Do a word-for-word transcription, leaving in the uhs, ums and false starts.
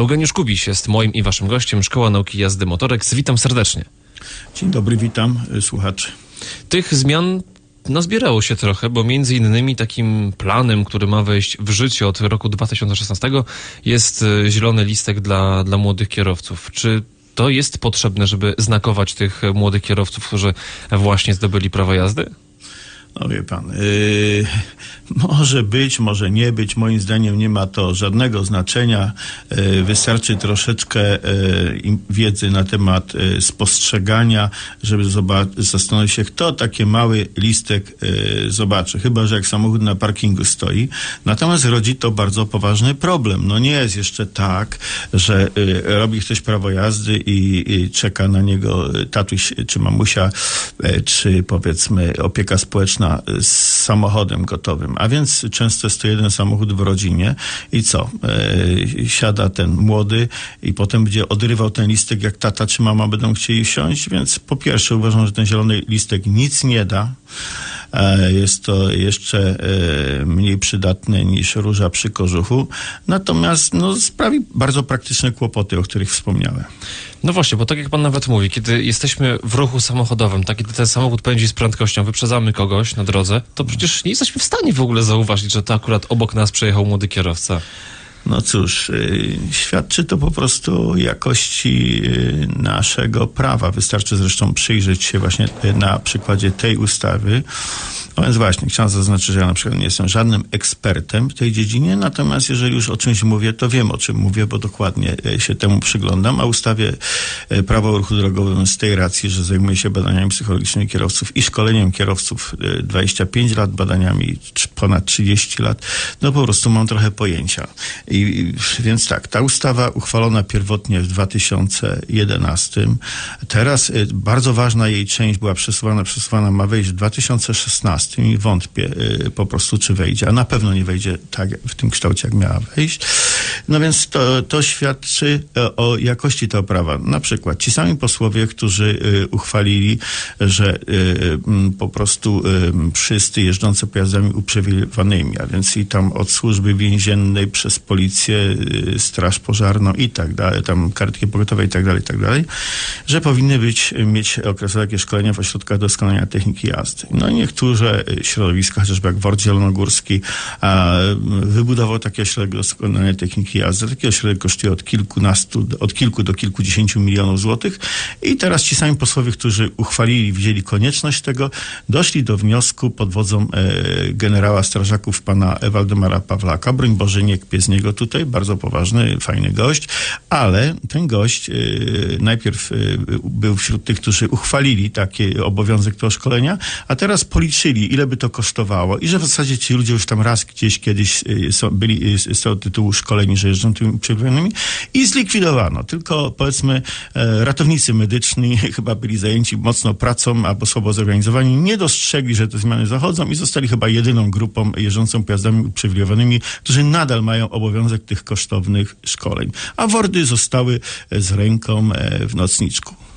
Eugeniusz Kubiś jest moim i waszym gościem, Szkoła Nauki Jazdy Motorex. Witam serdecznie. Dzień dobry, witam słuchaczy. Tych zmian nazbierało się trochę, bo między innymi takim planem, który ma wejść w życie od roku dwa tysiące szesnastego, jest zielony listek dla, dla młodych kierowców. Czy to jest potrzebne, żeby znakować tych młodych kierowców, którzy właśnie zdobyli prawo jazdy? No wie pan, yy, może być, może nie być. Moim zdaniem nie ma to żadnego znaczenia. Yy, wystarczy troszeczkę yy, wiedzy na temat yy, spostrzegania, żeby zastanowić się, kto taki mały listek yy, zobaczy. Chyba że jak samochód na parkingu stoi. Natomiast rodzi to bardzo poważny problem. No nie jest jeszcze tak, że yy, robi ktoś prawo jazdy i, i czeka na niego tatuś czy mamusia, yy, czy powiedzmy opieka społeczna z samochodem gotowym, a więc często jest to jeden samochód w rodzinie i co? E, siada ten młody i potem będzie odrywał ten listek, jak tata czy mama będą chcieli wsiąść, więc po pierwsze uważam, że ten zielony listek nic nie da. E, jest to jeszcze e, mniej przydatne niż róża przy kożuchu, natomiast no, sprawi bardzo praktyczne kłopoty, o których wspomniałem. No właśnie, bo tak jak pan nawet mówi, kiedy jesteśmy w ruchu samochodowym, tak, kiedy ten samochód pędzi z prędkością, wyprzedzamy kogoś na drodze, to przecież nie jesteśmy w stanie w ogóle zauważyć, że to akurat obok nas przejechał młody kierowca. No cóż, yy, świadczy to po prostu jakości yy, naszego prawa. Wystarczy zresztą przyjrzeć się właśnie yy, na przykładzie tej ustawy. No więc właśnie, chciałem zaznaczyć, że ja na przykład nie jestem żadnym ekspertem w tej dziedzinie, natomiast jeżeli już o czymś mówię, to wiem, o czym mówię, bo dokładnie się temu przyglądam, a ustawie Prawo o ruchu drogowym z tej racji, że zajmuje się badaniami psychologicznymi kierowców i szkoleniem kierowców dwadzieścia pięć lat, badaniami ponad trzydzieści lat, no po prostu mam trochę pojęcia. I, więc tak, ta ustawa uchwalona pierwotnie w dwa tysiące jedenastym, teraz bardzo ważna jej część była przesuwana, przesuwana, ma wejść w dwa tysiące szesnastym i wątpię y, po prostu, czy wejdzie, a na pewno nie wejdzie tak w tym kształcie, jak miała wejść. No więc to, to świadczy o, o jakości tego prawa. Na przykład ci sami posłowie, którzy y, uchwalili, że y, y, po prostu y, wszyscy jeżdżący pojazdami uprzywilejowanymi, a więc i tam od służby więziennej przez policję, y, straż pożarną i tak dalej, tam kartki pogotowe i tak dalej, i tak dalej, że powinny być, mieć okresowe jakieś szkolenia w ośrodkach doskonalenia techniki jazdy. No i niektórzy środowiska, chociażby jak Wort Zielonogórski, a, wybudował takie ośrodek doskonalenia techniki jazdy. Taki ośrodek kosztuje od kilkunastu, od kilku do kilkudziesięciu milionów złotych i teraz ci sami posłowie, którzy uchwalili, wzięli konieczność tego, doszli do wniosku pod wodzą e, generała strażaków pana Waldemara Pawlaka. Broń Boże, nie kpię z niego tutaj, bardzo poważny, fajny gość, ale ten gość e, najpierw e, był wśród tych, którzy uchwalili taki obowiązek tego szkolenia, a teraz policzyli, ile by to kosztowało i że w zasadzie ci ludzie już tam raz gdzieś kiedyś są, byli z tego tytułu szkoleni, że jeżdżą tymi uprzywilejowanymi i zlikwidowano. Tylko powiedzmy e, ratownicy medyczni chyba byli zajęci mocno pracą albo słabo zorganizowani, nie dostrzegli, że te zmiany zachodzą i zostali chyba jedyną grupą jeżdżącą pojazdami uprzywilejowanymi, którzy nadal mają obowiązek tych kosztownych szkoleń. A Wordy zostały z ręką e, w nocniczku.